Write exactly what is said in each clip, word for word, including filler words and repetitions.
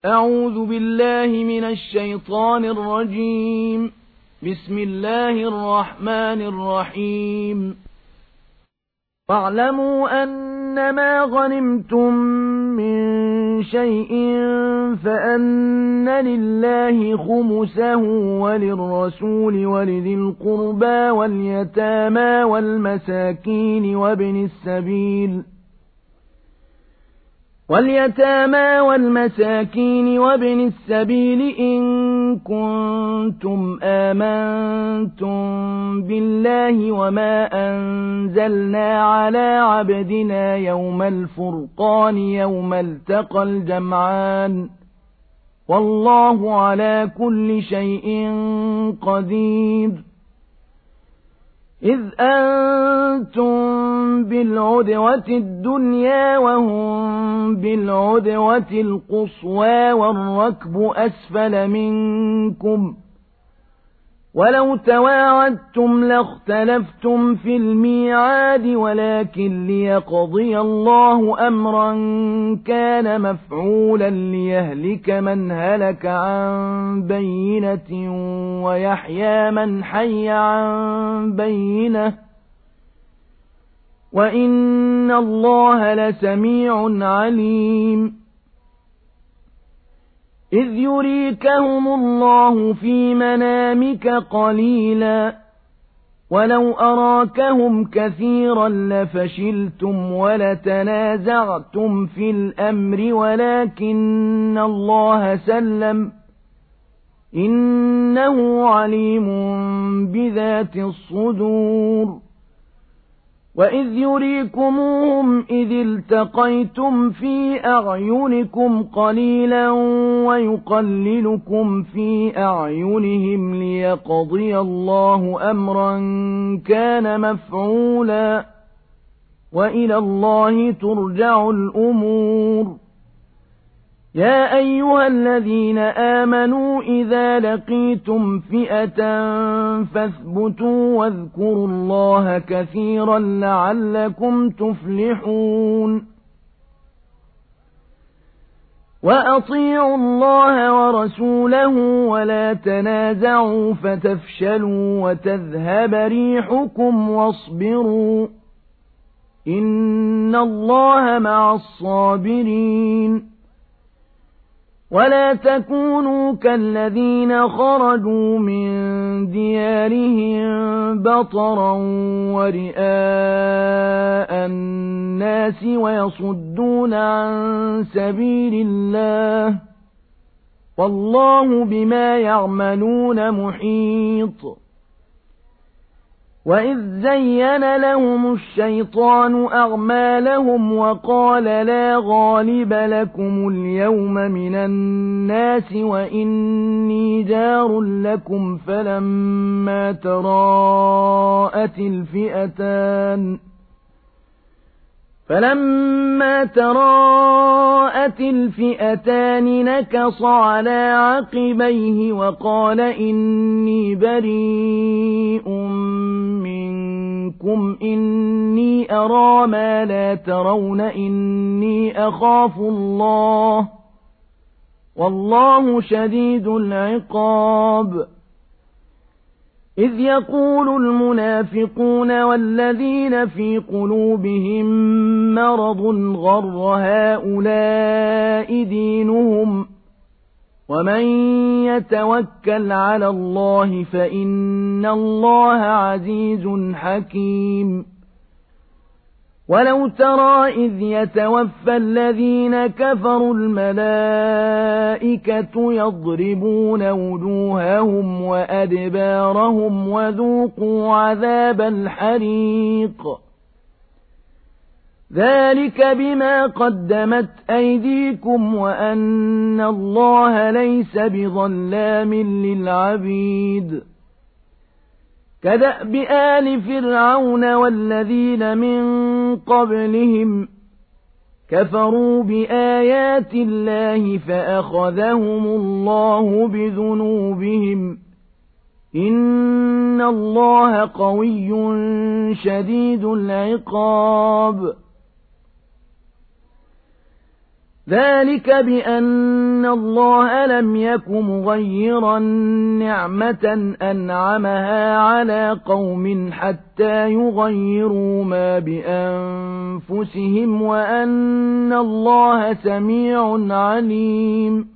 أعوذ بالله من الشيطان الرجيم. بسم الله الرحمن الرحيم. واعلموا أنما غنمتم من شيء فأن لله خمسه وللرسول ولذي القربى واليتامى والمساكين وابن السبيل واليتامى والمساكين وابن السبيل إن كنتم آمنتم بالله وما أنزلنا على عبدنا يوم الفرقان يوم التقى الجمعان والله على كل شيء قدير. إذ أنتم بالعدوة الدنيا وهم بالعدوة القصوى والركب أسفل منكم ولو تواعدتم لاختلفتم في الميعاد ولكن ليقضي الله أمرا كان مفعولا ليهلك من هلك عن بينة ويحيى من حي عن بينة وإن الله لسميع عليم. إذ يريكهم الله في منامك قليلا ولو أراكهم كثيرا لفشلتم ولتنازعتم في الأمر ولكن الله سلم إنه عليم بذات الصدور. وإذ يريكموهم إذ التقيتم في أعينكم قليلا ويقللكم في أعينهم ليقضي الله أمرا كان مفعولا وإلى الله ترجع الأمور. يا أيها الذين آمنوا إذا لقيتم فئة فاثبتوا واذكروا الله كثيرا لعلكم تفلحون. وأطيعوا الله ورسوله ولا تنازعوا فتفشلوا وتذهب ريحكم واصبروا إن الله مع الصابرين. ولا تكونوا كالذين خرجوا من ديارهم بطرا ورئاء الناس ويصدون عن سبيل الله والله بما يعملون محيط. وإذ زين لهم الشيطان أعمالهم وقال لا غالب لكم اليوم من الناس وإني جار لكم فلما تراءت الفئتان فلما تراءت الفئتان نكص على عقبيه وقال إني بريء منكم إني أرى ما لا ترون إني أخاف الله والله شديد العقاب. إذ يقول المنافقون والذين في قلوبهم مرض غر هؤلاء دينهم ومن يتوكل على الله فإن الله عزيز حكيم. ولو ترى إذ يتوفى الذين كفروا الملائكة يضربون وجوههم وأدبارهم وذوقوا عذاب الحريق ذلك بما قدمت أيديكم وأن الله ليس بظلام للعبيد. كدأب آل فرعون والذين من قبلهم كفروا بآيات الله فأخذهم الله بذنوبهم إن الله قوي شديد العقاب. ذلك بأن الله لم يك مغيرا نعمة أنعمها على قوم حتى يغيروا ما بأنفسهم وأن الله سميع عليم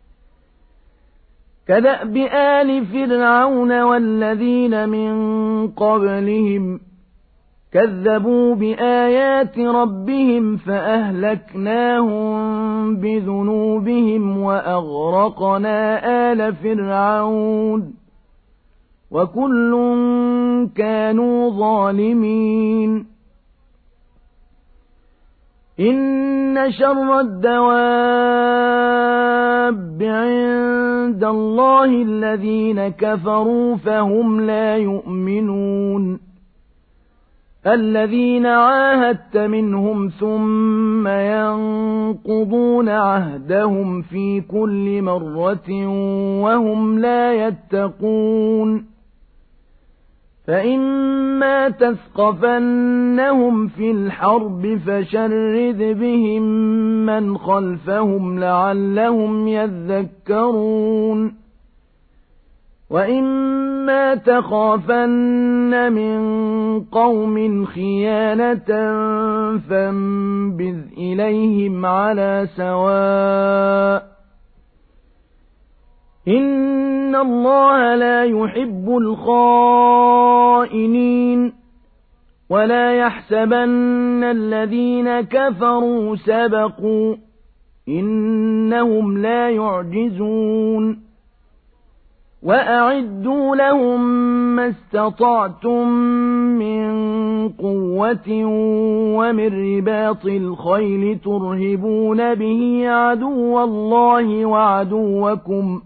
كدأب آل فرعون والذين من قبلهم كذبوا بآيات ربهم فأهلكناهم بذنوبهم وأغرقنا آل فرعون وكل كانوا ظالمين إن شر الدواب عند الله الذين كفروا فهم لا يؤمنون الذين عاهدت منهم ثم ينقضون عهدهم في كل مرة وهم لا يتقون فإما تثقفنهم في الحرب فشرد بهم من خلفهم لعلهم يذكرون وإما تخافن من قوم خيانة فانبذ إليهم على سواء إن الله لا يحب الخائنين ولا يحسبن الذين كفروا سبقوا إنهم لا يعجزون وأعدوا لهم ما استطعتم من قوة ومن رباط الخيل ترهبون به عدو الله وعدوكم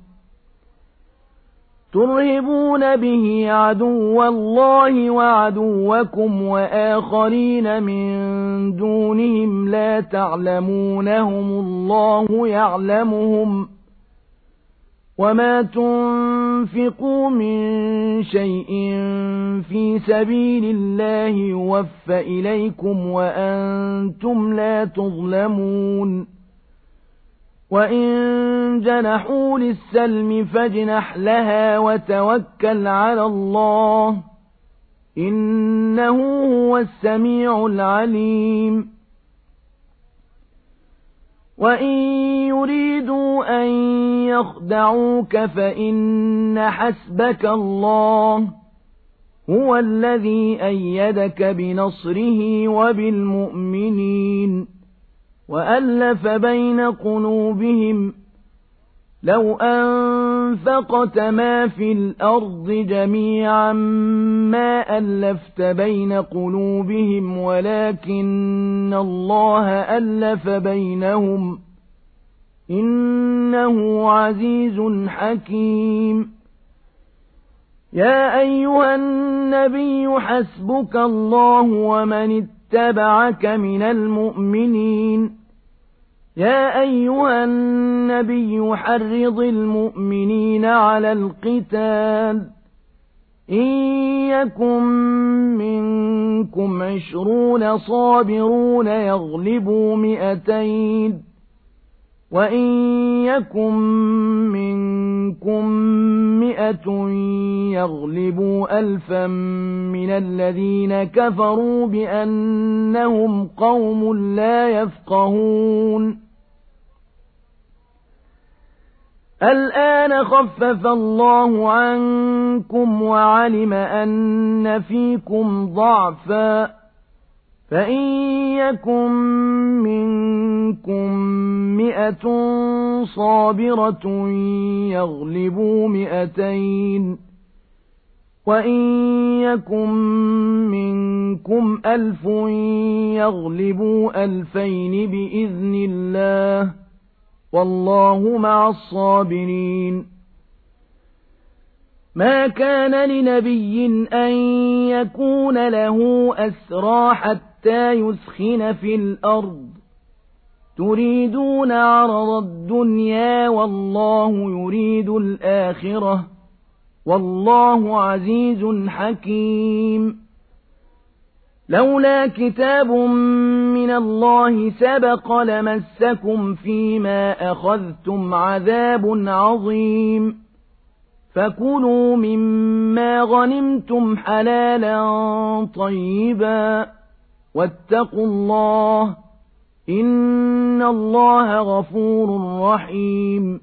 ترهبون به عدو الله وعدوكم وآخرين من دونهم لا تعلمونهم الله يعلمهم وما تنفقوا من شيء في سبيل الله يوفى إليكم وأنتم لا تظلمون وإن جنحوا للسلم فاجنح لها وتوكل على الله إنه هو السميع العليم وإن يريدوا أن يخدعوك فإن حسبك الله هو الذي أيدك بنصره وبالمؤمنين وألف بين قلوبهم لو أنفقت ما في الأرض جميعا ما ألفت بين قلوبهم ولكن الله ألف بينهم إنه عزيز حكيم يا أيها النبي حسبك الله ومن اتبعك من المؤمنين يا أيها النبي حرض المؤمنين على القتال إن يكن منكم عشرون صابرون يغلبوا مئتين وإن يكن منكم مئة يغلبوا ألفا من الذين كفروا بأنهم قوم لا يفقهون الآن خفف الله عنكم وعلم أن فيكم ضعفا فإن يكن منكم مئة صابرة يغلبوا مئتين وإن يكن منكم ألف يغلبوا ألفين بإذن الله والله مع الصابرين ما كان لنبي أن يكون له أسرى حتى يثخن في الأرض تريدون عرض الدنيا والله يريد الآخرة والله عزيز حكيم لولا كتاب من الله سبق لمسكم فيما أخذتم عذاب عظيم فكلوا مما غنمتم حلالا طيبا واتقوا الله إن الله غفور رحيم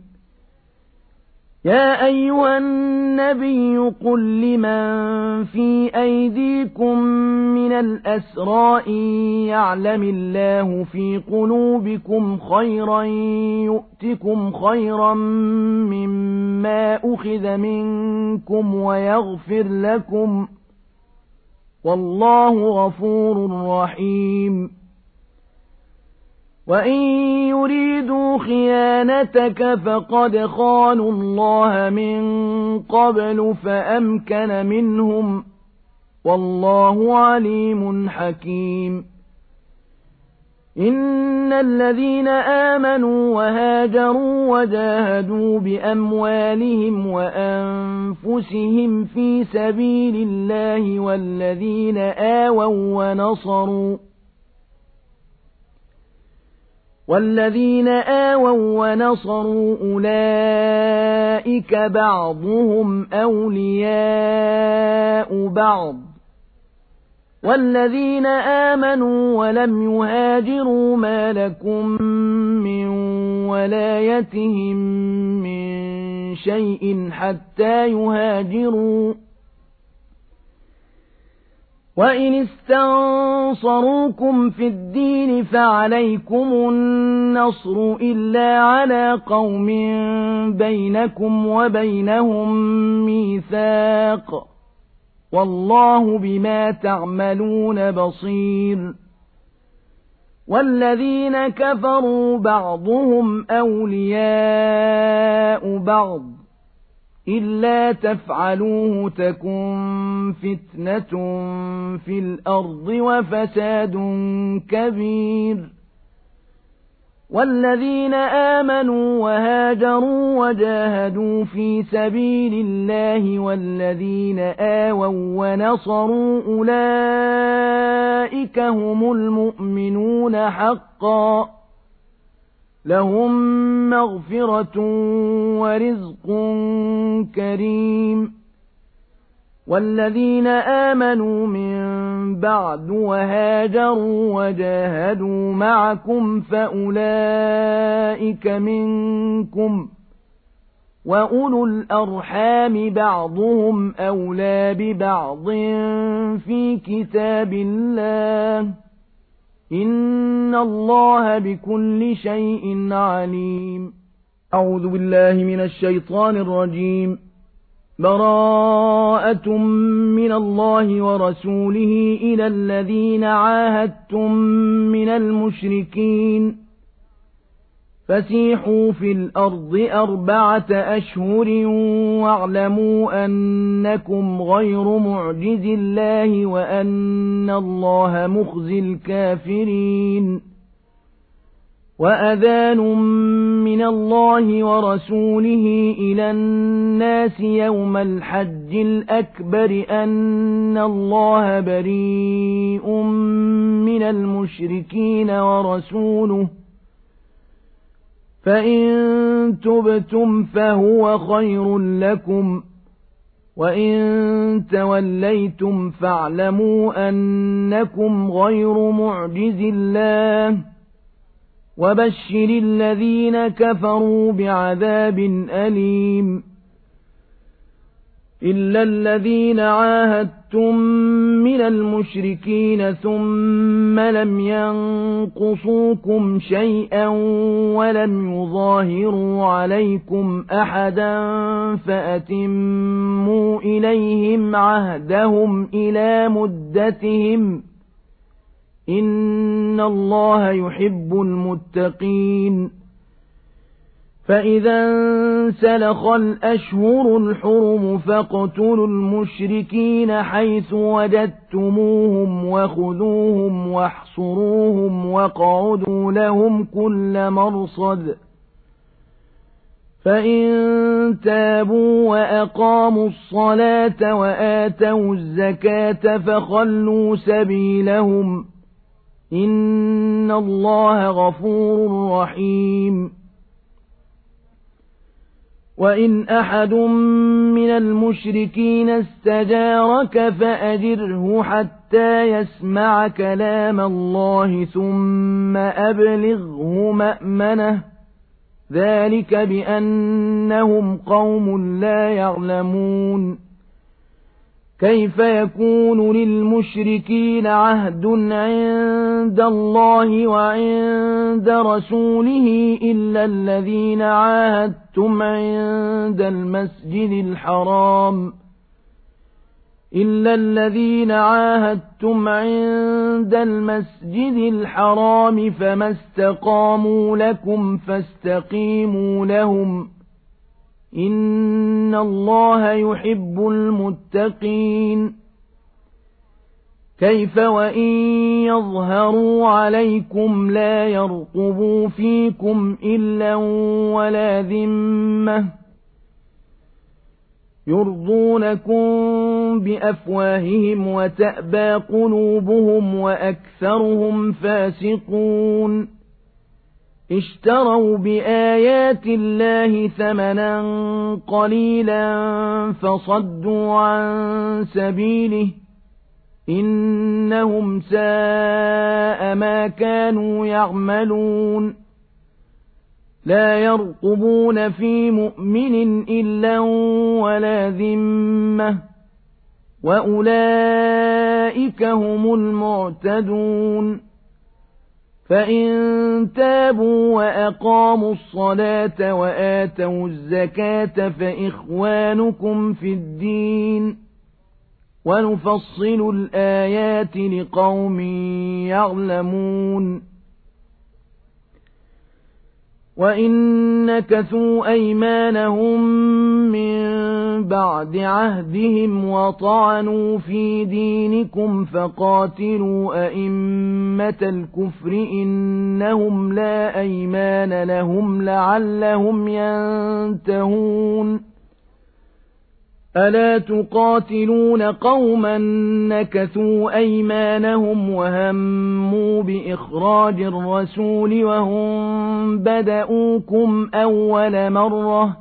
يا أيها النبي قل لمن في أيديكم من الأسرى إن يعلم الله في قلوبكم خيرا يؤتكم خيرا مما أخذ منكم ويغفر لكم والله غفور رحيم وإن يريدوا خيانتك فقد خانوا الله من قبل فأمكن منهم والله عليم حكيم إن الذين آمنوا وهاجروا وجاهدوا بأموالهم وأنفسهم في سبيل الله والذين آووا ونصروا والذين آووا ونصروا أولئك بعضهم أولياء بعض والذين آمنوا ولم يهاجروا ما لكم من ولايتهم من شيء حتى يهاجروا وإن استنصروكم في الدين فعليكم النصر إلا على قوم بينكم وبينهم ميثاق والله بما تعملون بصير والذين كفروا بعضهم أولياء بعض إلا تفعلوه تكن فتنة في الأرض وفساد كبير والذين آمنوا وهاجروا وجاهدوا في سبيل الله والذين آووا ونصروا أولئك هم المؤمنون حقا لهم مغفرة ورزق كريم والذين آمنوا من بعد وهاجروا وجاهدوا معكم فأولئك منكم وأولو الأرحام بعضهم أولى ببعض في كتاب الله إن الله بكل شيء عليم أعوذ بالله من الشيطان الرجيم براءة من الله ورسوله إلى الذين عاهدتم من المشركين فسيحوا في الأرض أربعة أشهر واعلموا أنكم غير معجز الله وأن الله مخزي الكافرين وأذان من الله ورسوله إلى الناس يوم الحج الأكبر أن الله بريء من المشركين ورسوله فإن تبتم فهو خير لكم وإن توليتم فاعلموا أنكم غير معجز الله وبشر الذين كفروا بعذاب أليم إلا الذين عاهدتم من المشركين ثم لم ينقصوكم شيئا ولم يظاهروا عليكم أحدا فأتموا إليهم عهدهم إلى مدتهم إن الله يحب المتقين فإذا انسلخ الأشهر الحرم فاقتلوا المشركين حيث وجدتموهم وخذوهم واحصروهم واقعدوا لهم كل مرصد فإن تابوا وأقاموا الصلاة وآتوا الزكاة فخلوا سبيلهم إن الله غفور رحيم وإن أحد من المشركين استجارك فأجره حتى يسمع كلام الله ثم أبلغه مأمنه ذلك بأنهم قوم لا يعلمون كيف يكون للمشركين عهد عند الله وعند رسوله إلا الذين عاهدتم عند المسجد الحرام إلا الذين عاهدتم عند المسجد الحرام فما استقاموا لكم فاستقيموا لهم إن الله يحب المتقين كيف وإن يظهروا عليكم لا يرقبوا فيكم إلا ولا ذمة يرضونكم بأفواههم وتأبى قلوبهم وأكثرهم فاسقون اشتروا بآيات الله ثمنا قليلا فصدوا عن سبيله إنهم ساء ما كانوا يعملون لا يرقبون في مؤمن إلا ولا ذمة وأولئك هم المعتدون فإن تابوا وأقاموا الصلاة وآتوا الزكاة فإخوانكم في الدين ونفصل الآيات لقوم يعلمون وإن نكثوا أيمانهم من بعد عهدهم وطعنوا في دينكم فقاتلوا أئمة الكفر إنهم لا أيمان لهم لعلهم ينتهون ألا تقاتلون قوما نكثوا أيمانهم وهموا بإخراج الرسول وهم بدؤوكم أول مرة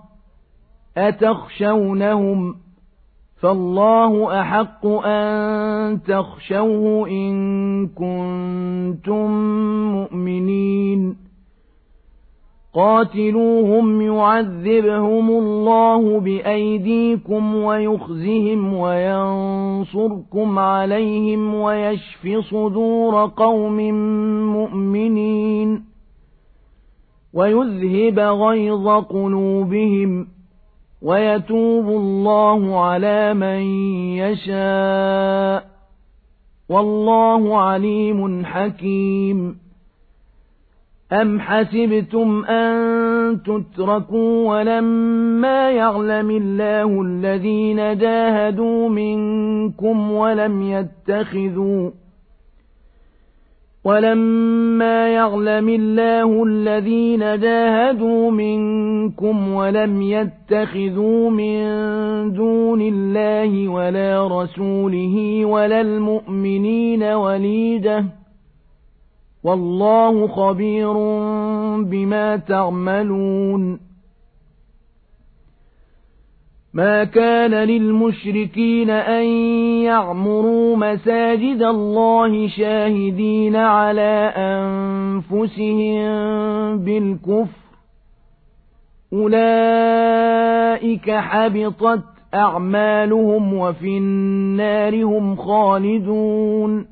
أتخشونهم فالله أحق أن تخشوه إن كنتم مؤمنين قاتلوهم يعذبهم الله بأيديكم ويخزهم وينصركم عليهم ويشف صدور قوم مؤمنين ويذهب غيظ قلوبهم ويتوب الله على من يشاء والله عليم حكيم أم حسبتم أن تتركوا ولما يعلم الله الذين جاهدوا منكم ولم يتخذوا ولما يعلم الله الذين جاهدوا منكم ولم يتخذوا من دون الله ولا رسوله ولا المؤمنين وليجة والله خبير بما تعملون ما كان للمشركين أن يعمروا مساجد الله شاهدين على أنفسهم بالكفر أولئك حبطت أعمالهم وفي النار هم خالدون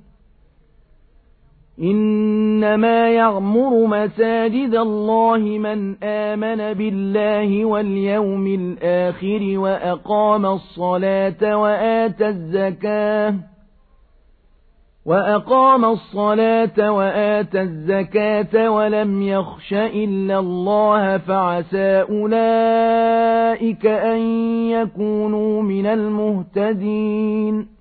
إنما يعمر مساجد الله من آمن بالله واليوم الآخر وأقام الصلاة وآتى الزكاة وأقام الصلاة وآتى الزكاة ولم يخش إلا الله فعسى أولئك أن يكونوا من المهتدين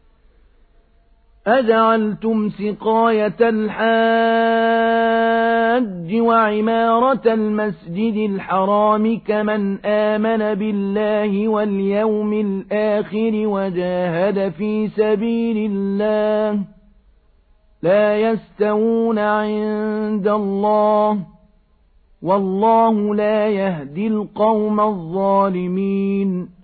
أجعلتم سقاية الحاج الحج وعمارة المسجد الحرام كمن آمن بالله واليوم الآخر وجاهد في سبيل الله لا يستوون عند الله والله لا يهدي القوم الظالمين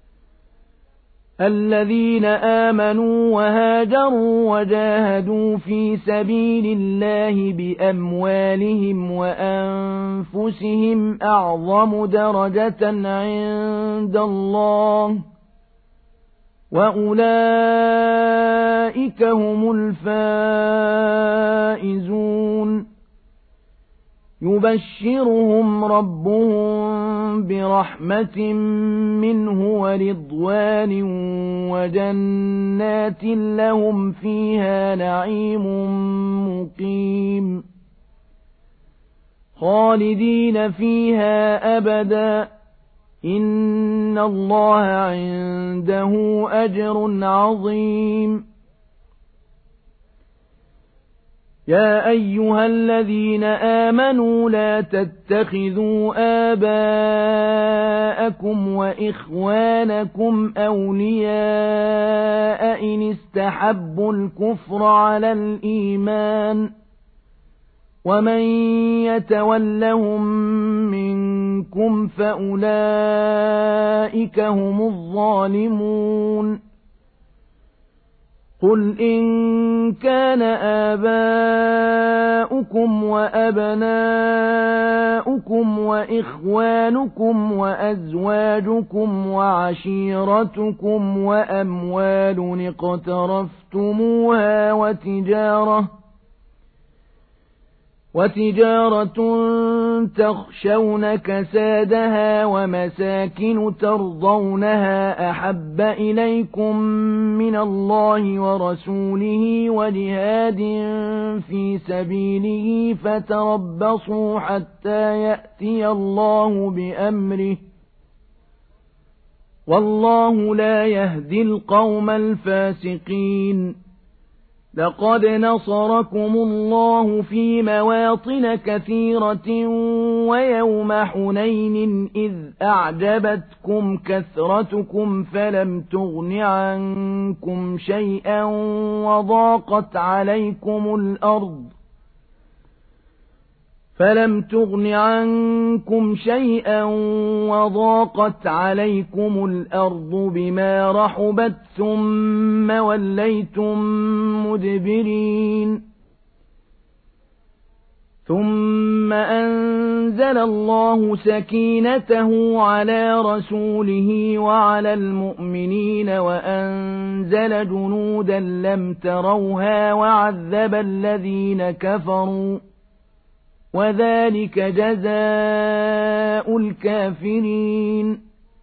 الذين آمنوا وهاجروا وجاهدوا في سبيل الله بأموالهم وأنفسهم أعظم درجة عند الله وأولئك هم الفائزون يبشرهم ربهم برحمة منه ورضوان وجنات لهم فيها نعيم مقيم خالدين فيها أبدا إن الله عنده أجر عظيم يا أيها الذين آمنوا لا تتخذوا آباءكم وإخوانكم أولياء إن استحبوا الكفر على الإيمان ومن يتولهم منكم فأولئك هم الظالمون قل إن كان آباؤكم وأبناؤكم وإخوانكم وأزواجكم وعشيرتكم وأموال اقترفتموها وتجارة وتجارة تخشون كسادها ومساكن ترضونها أحب إليكم من الله ورسوله وجهاد في سبيله فتربصوا حتى يأتي الله بأمره والله لا يهدي القوم الفاسقين لقد نصركم الله في مواطن كثيرة ويوم حنين إذ أعجبتكم كثرتكم فلم تغن عنكم شيئا وضاقت عليكم الأرض فلم تغن عنكم شيئا وضاقت عليكم الأرض بما رحبت ثم وليتم مدبرين ثم أنزل الله سكينته على رسوله وعلى المؤمنين وأنزل جنودا لم تروها وعذب الذين كفروا وذلك جزاء الكافرين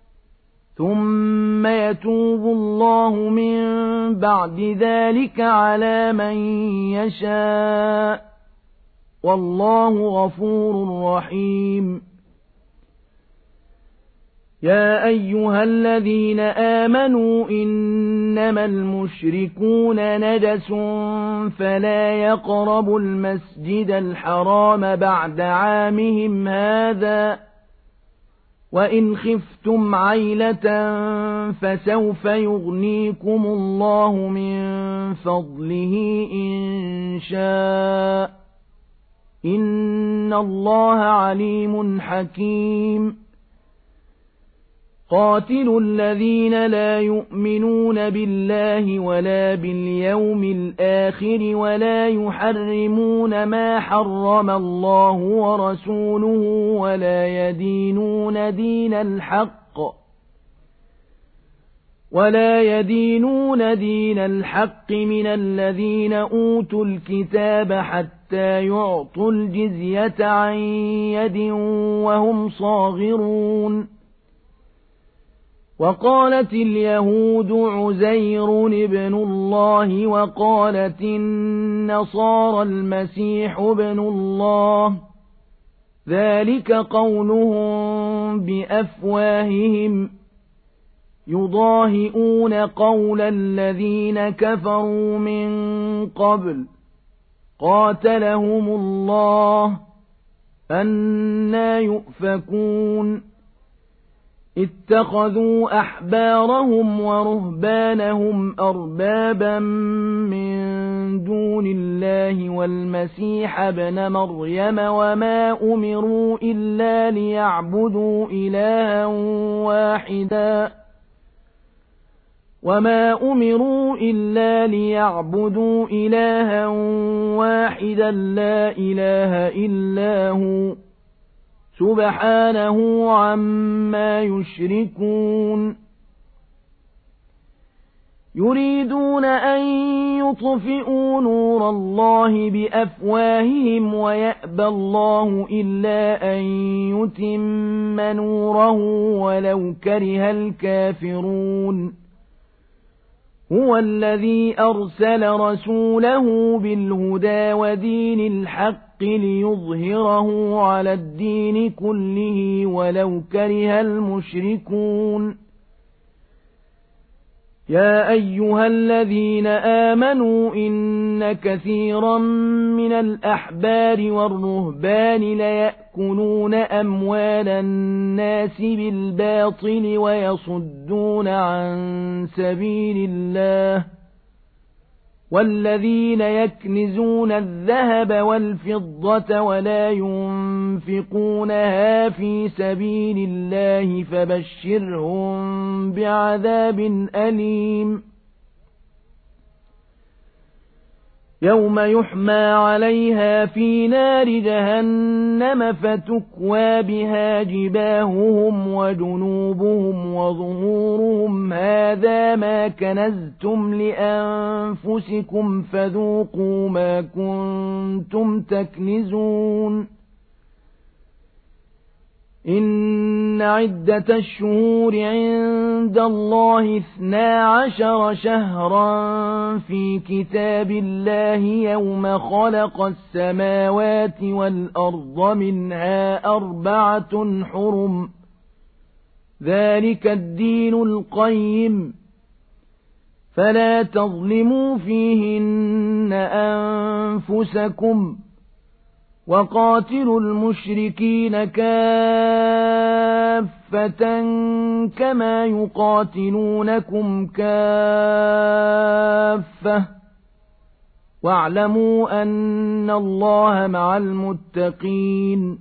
ثم يتوب الله من بعد ذلك على من يشاء والله غفور رحيم يا أيها الذين آمنوا إنما المشركون نجس فلا يقربوا المسجد الحرام بعد عامهم هذا وإن خفتم عيلة فسوف يغنيكم الله من فضله إن شاء إن الله عليم حكيم قاتلوا الذين لا يؤمنون بالله ولا باليوم الآخر ولا يحرمون ما حرم الله ورسوله ولا يدينون دين الحق ولا يدينون دين الحق من الذين أوتوا الكتاب حتى يعطوا الجزية عن يد وهم صاغرون وقالت اليهود عزير ابن الله وقالت النصارى المسيح ابن الله ذلك قولهم بأفواههم يضاهئون قول الذين كفروا من قبل قاتلهم الله أَنَّىٰ يُؤْفَكُونَ اتَّخَذُوا أَحْبَارَهُمْ وَرُهْبَانَهُمْ أَرْبَابًا مِّن دُونِ اللَّهِ وَالْمَسِيحَ ابْنَ مَرْيَمَ وَمَا أُمِرُوا إِلَّا لِيَعْبُدُوا إِلَٰهًا وَاحِدًا وَمَا أُمِرُوا إِلَّا لِيَعْبُدُوا إِلَٰهًا وَاحِدًا لَّا إِلَٰهَ إِلَّا هُوَ سُبْحَانَهُ عَمَّا يُشْرِكُونَ يُرِيدُونَ أَن يُطْفِئُوا نُورَ اللَّهِ بِأَفْوَاهِهِمْ وَيَأْبَى اللَّهُ إِلَّا أَن يُتِمَّ نُورَهُ وَلَوْ كَرِهَ الْكَافِرُونَ هُوَ الَّذِي أَرْسَلَ رَسُولَهُ بِالْهُدَىٰ وَدِينِ الْحَقِّ لِيُظْهِرَهُ عَلَى الدِّينِ كُلِّهِ وَلَوْ كَرِهَ الْمُشْرِكُونَ يَا أَيُّهَا الَّذِينَ آمَنُوا إِنَّ كَثِيرًا مِّنَ الْأَحْبَارِ وَالرُّهْبَانِ لَيَأْكُلُونَ أَمْوَالَ النَّاسِ بِالْبَاطِلِ وَيَصُدُّونَ عَن سَبِيلِ اللَّهِ وَالَّذِينَ يَكْنِزُونَ الذَّهَبَ وَالْفِضَّةَ وَلَا يُنفِقُونَهَا فِي سَبِيلِ اللَّهِ فَبَشِّرْهُم بِعَذَابٍ أَلِيمٍ يَوْمَ يُحْمَىٰ عَلَيْهَا فِي نَارِ جَهَنَّمَ فَتُكْوَىٰ بِهَا جِبَاهُهُمْ وَجُنُوبُهُمْ وَظُهُورُهُمْ هَٰذَا مَا كَنَزْتُمْ لِأَنفُسِكُمْ فَذُوقُوا مَا كُنتُمْ تَكْنِزُونَ إِنَّ عِدَّةَ الشُّهُورِ عِندَ اللَّهِ اثْنَا عَشَرَ شَهْرًا فِي كِتَابِ اللَّهِ يَوْمَ خَلَقَ السَّمَاوَاتِ وَالْأَرْضَ مِنْهَا أَرْبَعَةٌ حُرُمٌ ۚ ذَلِكَ الدِّينُ الْقَيِّمُ فَلَا تَظْلِمُوا فِيهِنَّ أَنفُسَكُمْ ۚ وَقَاتِلُوا الْمُشْرِكِينَ كَافَّةً كَمَا يُقَاتِلُونَكُمْ كَافَّةً وَاعْلَمُوا أَنَّ اللَّهَ مَعَ الْمُتَّقِينَ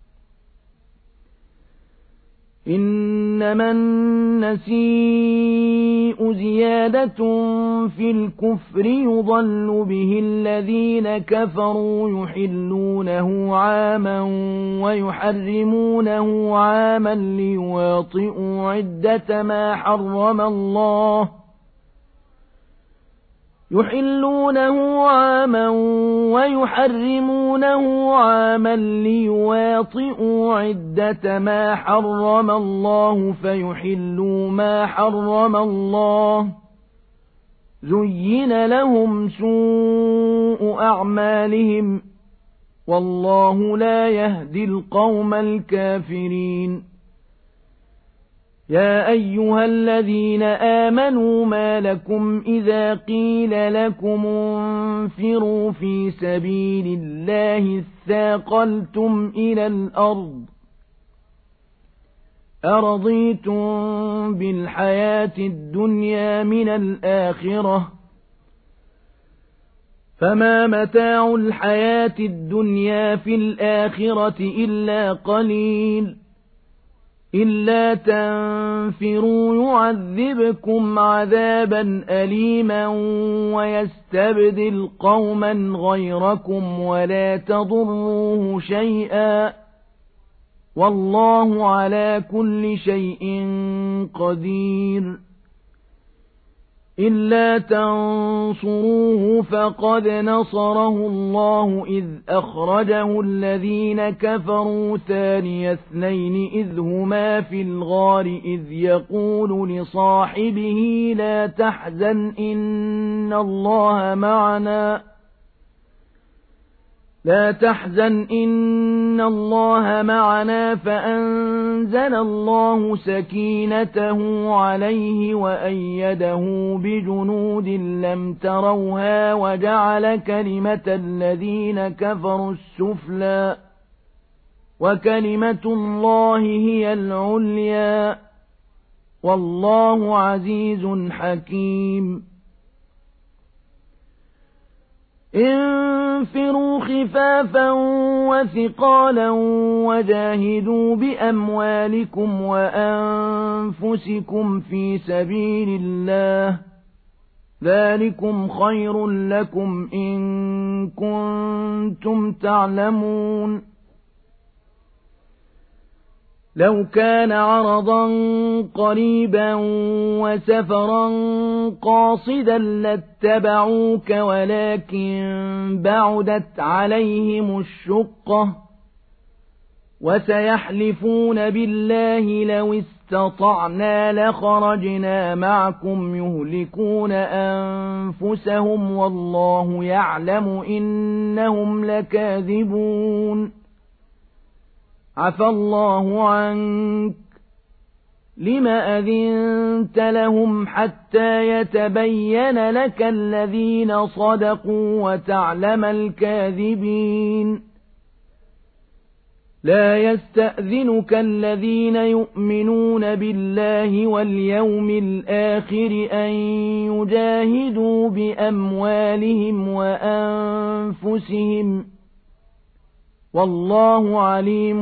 إِنَّمَا النَّسِيءُ زِيَادَةٌ فِي الْكُفْرِ يُضَلُّ بِهِ الَّذِينَ كَفَرُوا يُحِلُّونَهُ عَامًا وَيُحَرِّمُونَهُ عَامًا لِيُوَاطِئُوا عِدَّةَ مَا حَرَّمَ اللَّهُ يُحِلُّونَهُ عَامًا وَيُحَرِّمُونَهُ عَامًا لِيُوَاطِئُوا عِدَّةَ مَا حَرَّمَ اللَّهُ فَيُحِلُّوا مَا حَرَّمَ اللَّهُ زُيِّنَ لَهُمْ سُوءُ أَعْمَالِهِمْ وَاللَّهُ لَا يَهْدِي الْقَوْمَ الْكَافِرِينَ يَا أَيُّهَا الَّذِينَ آمَنُوا مَا لَكُمْ إِذَا قِيلَ لَكُمُ انفِرُوا فِي سَبِيلِ اللَّهِ اثَّاقَلْتُمْ إِلَى الْأَرْضِ أَرَضِيتُم بِالْحَيَاةِ الدُّنْيَا مِنَ الْآخِرَةِ فَمَا مَتَاعُ الْحَيَاةِ الدُّنْيَا فِي الْآخِرَةِ إِلَّا قَلِيلٌ إِلَّا تَنفِرُوا يُعَذِّبْكُمْ عَذَابًا أَلِيمًا وَيَسْتَبْدِلْ قَوْمًا غَيْرَكُمْ وَلَا تَضُرُّوهُ شَيْئًا وَاللَّهُ عَلَى كُلِّ شَيْءٍ قَدِيرٌ إِلَّا تَنصُرُوهُ فَقَدْ نَصَرَهُ اللَّهُ إِذْ أَخْرَجَهُ الَّذِينَ كَفَرُوا ثَانِيَ اثْنَيْنِ إِذْ هُمَا فِي الْغَارِ إِذْ يَقُولُ لِصَاحِبِهِ لَا تَحْزَنْ إِنَّ اللَّهَ مَعَنَا لا تحزن إن الله معنا فأنزل الله سكينته عليه وأيده بجنود لم تروها وجعل كلمة الذين كفروا السفلى وكلمة الله هي العليا والله عزيز حكيم انفروا خفافا وثقالا وجاهدوا بأموالكم وأنفسكم في سبيل الله ذلكم خير لكم إن كنتم تعلمون لو كان عرضا قريبا وسفرا قاصدا لاتبعوك ولكن بعدت عليهم الشقة وسيحلفون بالله لو استطعنا لخرجنا معكم يهلكون أنفسهم والله يعلم إنهم لكاذبون عفى الله عنك لم أذنت لهم حتى يتبين لك الذين صدقوا وتعلم الكاذبين لا يستأذنك الذين يؤمنون بالله واليوم الآخر أن يجاهدوا بأموالهم وأنفسهم والله عليم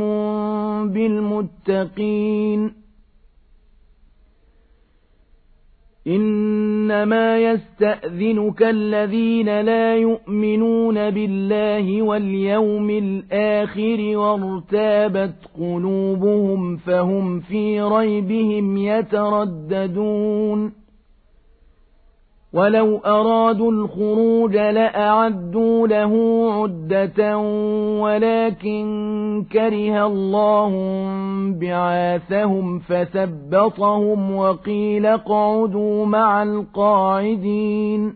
بالمتقين إنما يستأذنك الذين لا يؤمنون بالله واليوم الآخر وارتابت قلوبهم فهم في ريبهم يترددون ولو أرادوا الخروج لأعدوا له عدة ولكن كره الله بعاثهم فثبطهم وقيل اقعدوا مع القاعدين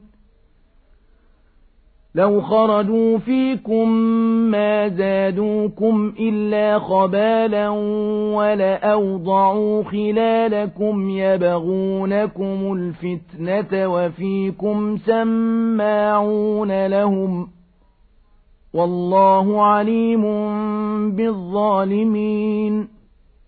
لو خرجوا فيكم ما زادوكم إلا خبالا ولأوضعوا خلالكم يبغونكم الفتنة وفيكم سماعون لهم والله عليم بالظالمين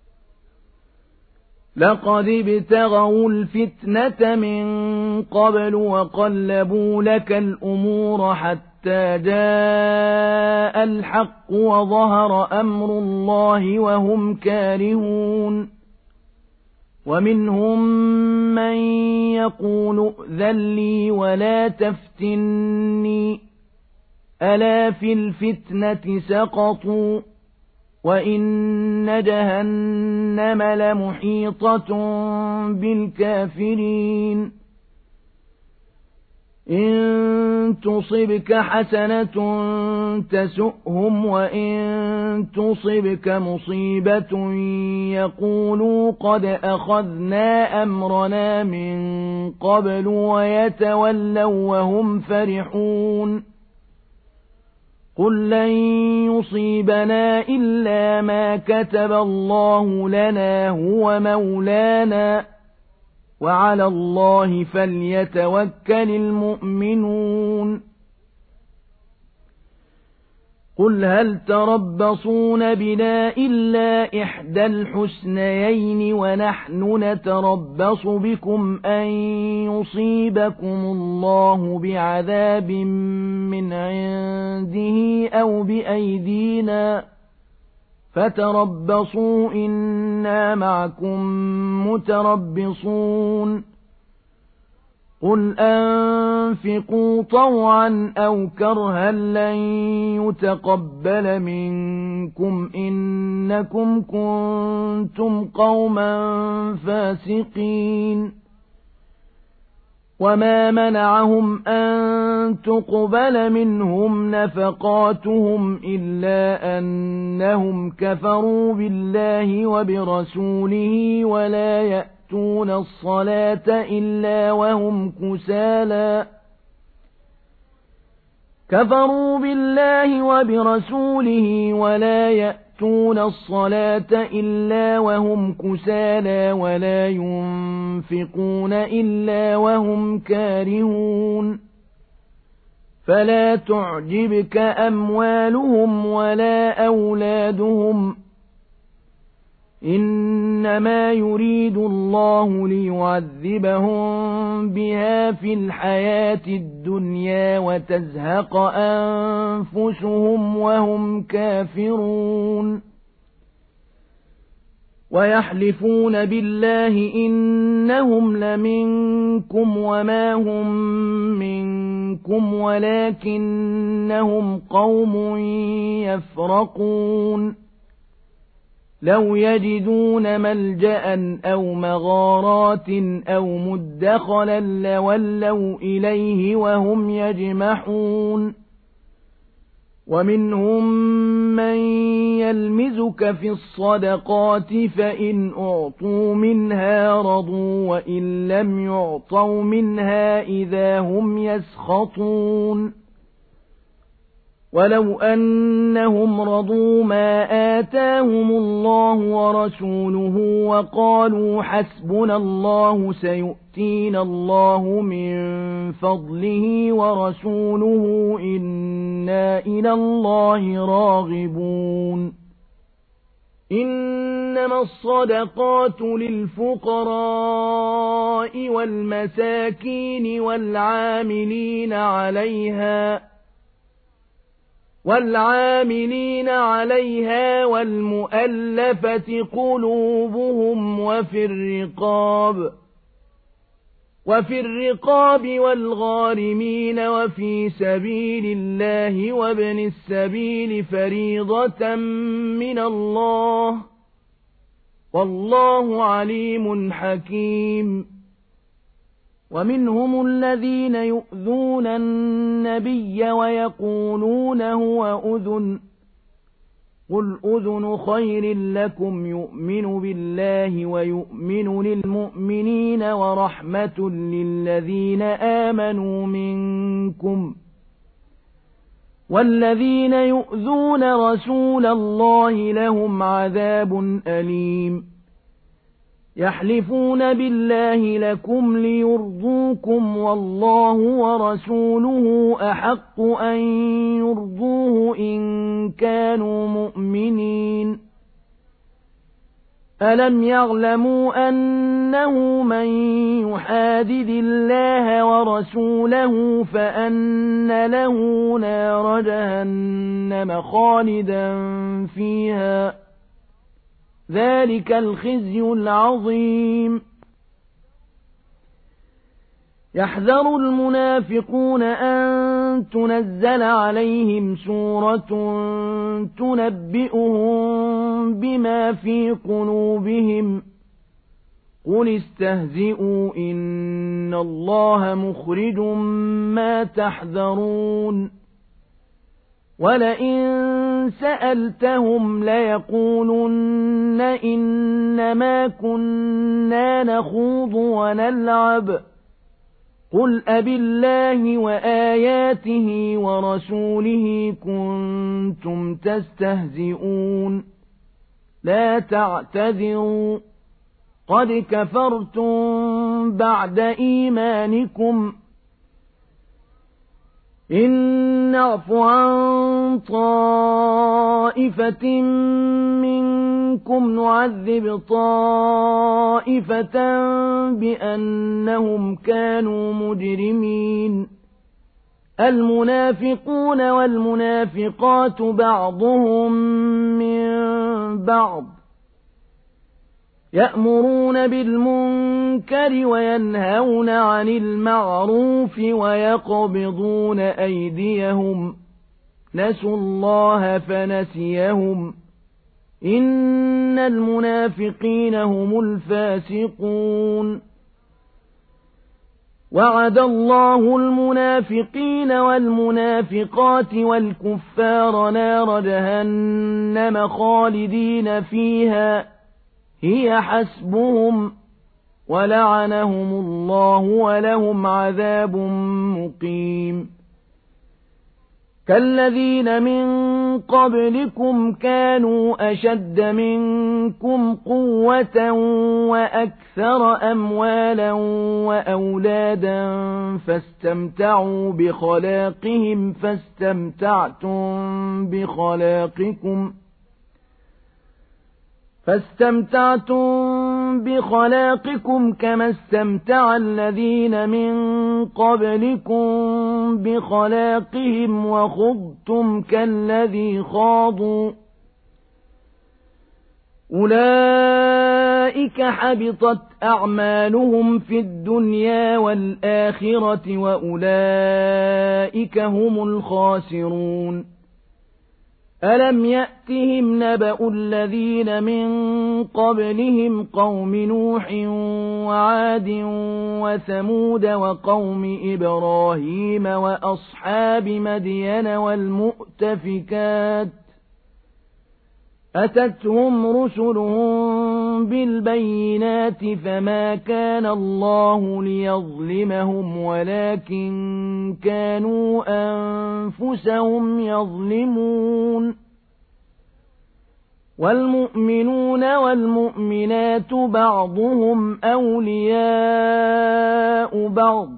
لقد ابتغوا الفتنة من قبل وقلبوا لك الأمور حتى جاء الحق وظهر أمر الله وهم كارهون ومنهم من يقول ائذن لي ولا تفتني ألا في الفتنة سقطوا وإن جهنم لمحيطة بالكافرين إن تصبك حسنة تسؤهم وإن تصبك مصيبة يقولوا قد أخذنا أمرنا من قبل ويتولوا وهم فرحون قل لن يصيبنا إلا ما كتب الله لنا هو مولانا وعلى الله فليتوكل المؤمنون قل هل تربصون بنا إلا إحدى الحسنيين ونحن نتربص بكم أن يصيبكم الله بعذاب من عنده أو بأيدينا فتربصوا إنا معكم متربصون قل أنفقوا طوعا أو كرها لن يتقبل منكم إنكم كنتم قوما فاسقين وما منعهم أن تقبل منهم نفقاتهم إلا أنهم كفروا بالله وبرسوله ولا يأتون الصلاة إلا وهم كسالى كفروا بالله وبرسوله ولا يأتون الصلاة إلا وهم كسالى ولا ينفقون إلا وهم كارهون فلا تعجبك أموالهم ولا أولادهم إنما يريد الله ليعذبهم بها في الحياة الدنيا وتزهق أنفسهم وهم كافرون ويحلفون بالله إنهم لمنكم وما هم منكم ولكنهم قوم يفرقون لو يجدون ملجأ أو مغارات أو مدخلا لولوا إليه وهم يجمحون ومنهم من يلمزك في الصدقات فإن أعطوا منها رضوا وإن لم يعطوا منها إذا هم يسخطون ولو أنهم رضوا ما آتاهم الله ورسوله وقالوا حسبنا الله سيؤتينا الله من فضله ورسوله إنا إلى الله راغبون إنما الصدقات للفقراء والمساكين والعاملين عليها والعاملين عليها والمؤلفة قلوبهم وفي الرقاب وفي الرقاب والغارمين وفي سبيل الله وابن السبيل فريضة من الله والله عليم حكيم ومنهم الذين يؤذون النبي ويقولون هو أذن قل أذن خير لكم يؤمن بالله ويؤمن للمؤمنين ورحمة للذين آمنوا منكم والذين يؤذون رسول الله لهم عذاب أليم يحلفون بالله لكم ليرضوكم والله ورسوله أحق أن يرضوه إن كانوا مؤمنين ألم يعلموا أنه من يحادد الله ورسوله فأن له نار جهنم خالدا فيها ذلك الخزي العظيم يحذر المنافقون أن تنزل عليهم سورة تنبئهم بما في قلوبهم قل استهزئوا إن الله مخرج ما تحذرون ولئن سألتهم ليقولن إنما كنا نخوض ونلعب قل أبالله وآياته ورسوله كنتم تستهزئون لا تعتذروا قد كفرتم بعد إيمانكم إن نعف عن طائفة منكم نعذب طائفة بأنهم كانوا مجرمين المنافقون والمنافقات بعضهم من بعض يأمرون بالمنكر وينهون عن المعروف ويقبضون أيديهم نسوا الله فنسيهم إن المنافقين هم الفاسقون وعد الله المنافقين والمنافقات والكفار نار جهنم خالدين فيها هي حسبهم ولعنهم الله ولهم عذاب مقيم كالذين من قبلكم كانوا أشد منكم قوة وأكثر أموالا وأولادا فاستمتعوا بخلاقهم فاستمتعتم بخلاقكم فاستمتعتم بخلاقكم كما استمتع الذين من قبلكم بخلاقهم وخضتم كالذي خاضوا أولئك حبطت أعمالهم في الدنيا والآخرة وأولئك هم الخاسرون ألم يأتهم نبأ الذين من قبلهم قوم نوح وعاد وثمود وقوم إبراهيم وأصحاب مدين والمؤتفكات أتتهم رسلهم بالبينات فما كان الله ليظلمهم ولكن كانوا أنفسهم يظلمون والمؤمنون والمؤمنات بعضهم أولياء بعض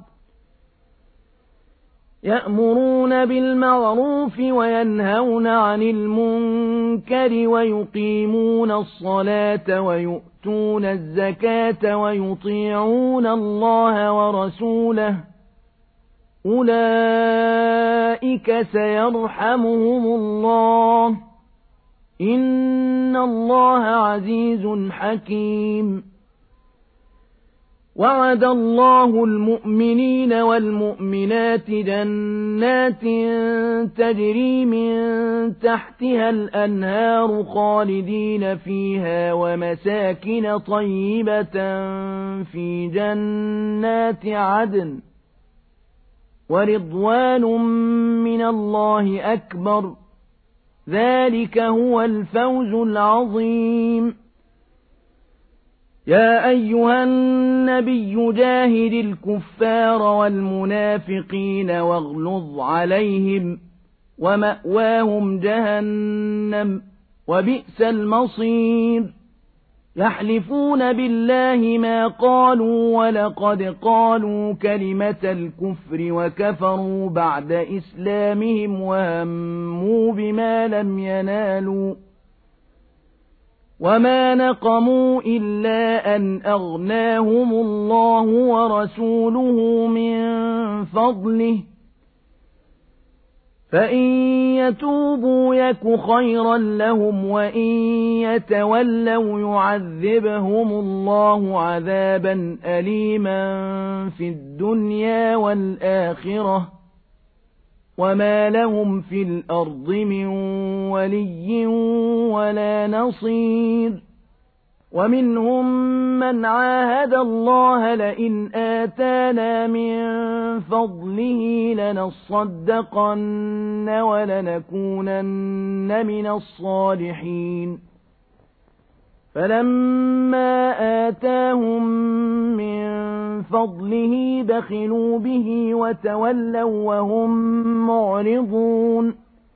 يأمرون بالمعروف وينهون عن المنكر ويقيمون الصلاة ويؤتون الزكاة ويطيعون الله ورسوله أولئك سيرحمهم الله إن الله عزيز حكيم وعد الله المؤمنين والمؤمنات جنات تجري من تحتها الأنهار خالدين فيها ومساكن طيبة في جنات عدن ورضوان من الله أكبر ذلك هو الفوز العظيم يا أيها النبي جاهد الكفار والمنافقين واغلظ عليهم ومأواهم جهنم وبئس المصير يحلفون بالله ما قالوا ولقد قالوا كلمة الكفر وكفروا بعد إسلامهم وهموا بما لم ينالوا وما نقموا إلا أن أغناهم الله ورسوله من فضله فإن يتوبوا يك خيرا لهم وإن يتولوا يعذبهم الله عذابا أليما في الدنيا والآخرة وما لهم في الأرض من ولي ولا نصير ومنهم من عاهد الله لئن آتانا من فضله لنصدقن ولنكونن من الصالحين فلما آتاهم من فضله بخلوا به وتولوا وهم معرضون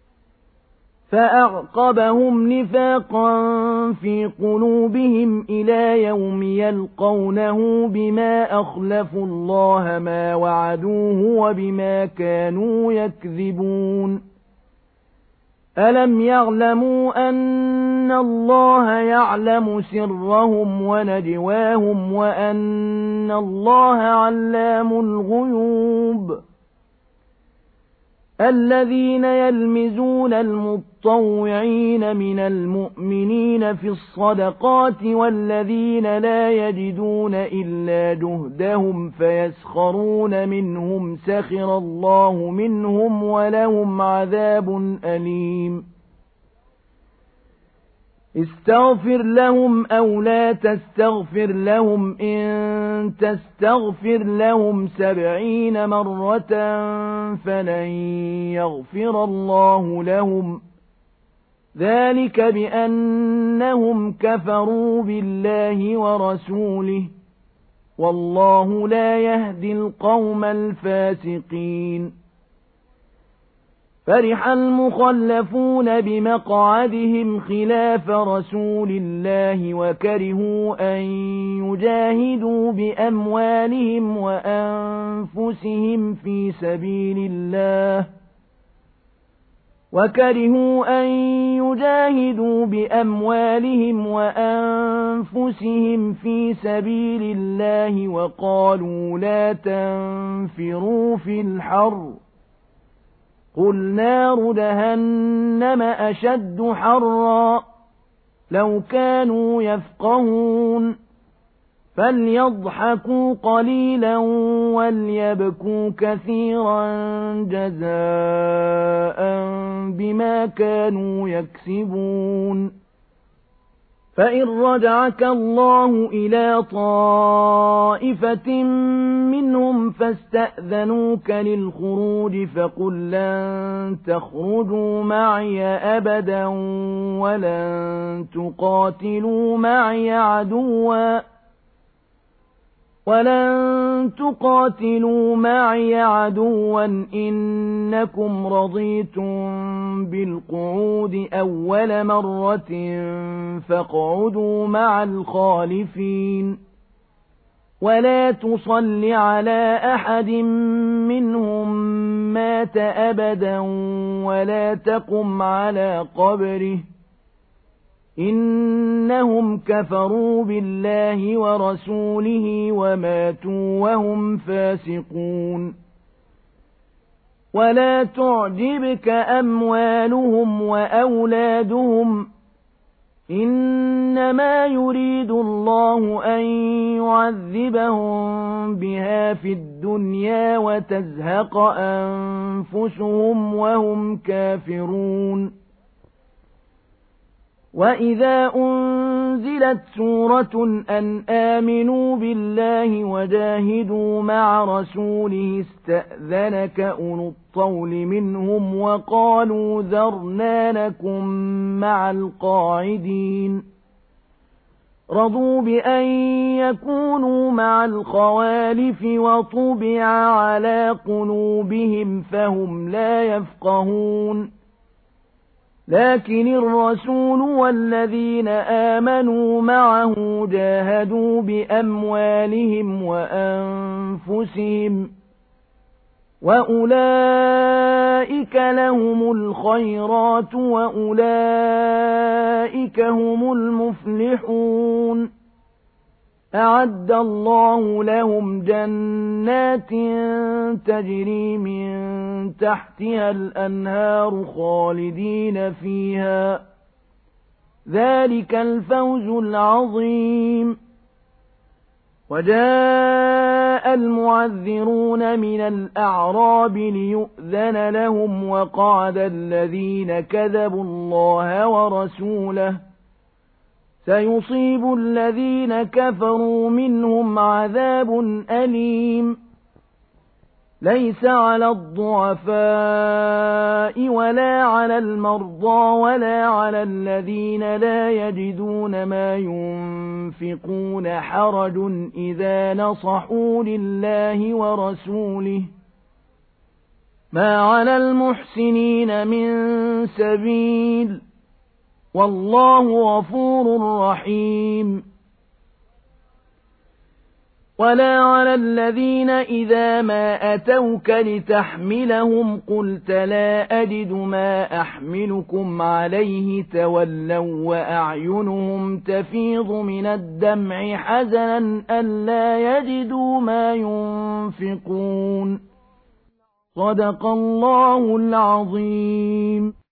فأعقبهم نفاقا في قلوبهم إلى يوم يلقونه بما أخلفوا الله ما وعدوه وبما كانوا يكذبون ألم يعلموا أن الله يعلم سرهم ونجواهم وأن الله علام الغيوب الذين يلمزون المطوعين من المؤمنين في الصدقات والذين لا يجدون إلا جهدهم فيسخرون منهم سخر الله منهم ولهم عذاب أليم استغفر لهم أو لا تستغفر لهم إن تستغفر لهم سبعين مرة فلن يغفر الله لهم ذلك بأنهم كفروا بالله ورسوله والله لا يهدي القوم الفاسقين فرح المخلفون بمقعدهم خلاف رسول الله وكرهوا أن يجاهدوا بأموالهم وأنفسهم في سبيل الله وكرهوا أن يجاهدوا بأموالهم وأنفسهم في سبيل الله وقالوا لا تنفروا في الحر قل نار جهنم أشد حرا لو كانوا يفقهون فليضحكوا قليلا وليبكوا كثيرا جزاء بما كانوا يكسبون فإن رجعك الله إلى طائفة منهم فاستأذنوك للخروج فقل لن تخرجوا معي أبدا ولن تقاتلوا معي عدوا ولن تقاتلوا معي عدوا إنكم رضيتم بالقعود أول مرة فاقعدوا مع الخالفين ولا تصل على أحد منهم مات أبدا ولا تقم على قبره إنهم كفروا بالله ورسوله وماتوا وهم فاسقون ولا تعجبك أموالهم وأولادهم إنما يريد الله أن يعذبهم بها في الدنيا وتزهق أنفسهم وهم كافرون وإذا أنزلت سورة أن آمنوا بالله وجاهدوا مع رسوله استأذنك أولو الطول منهم وقالوا ذرنا لكم مع القاعدين رضوا بأن يكونوا مع الخوالف وطبع على قلوبهم فهم لا يفقهون لكن الرسول والذين آمنوا معه جاهدوا بأموالهم وأنفسهم وأولئك لهم الخيرات وأولئك هم المفلحون أعد الله لهم جنات تجري من تحتها الأنهار خالدين فيها ذلك الفوز العظيم وجاء المعذرون من الأعراب ليؤذن لهم وقعد الذين كذبوا الله ورسوله سيصيب الذين كفروا منهم عذاب أليم ليس على الضعفاء ولا على المرضى ولا على الذين لا يجدون ما ينفقون حرج إذا نصحوا لله ورسوله ما على المحسنين من سبيل والله غفور رحيم ولا على الذين إذا ما أتوك لتحملهم قلت لا أجد ما أحملكم عليه تولوا وأعينهم تفيض من الدمع حزنا ألا يجدوا ما ينفقون صدق الله العظيم.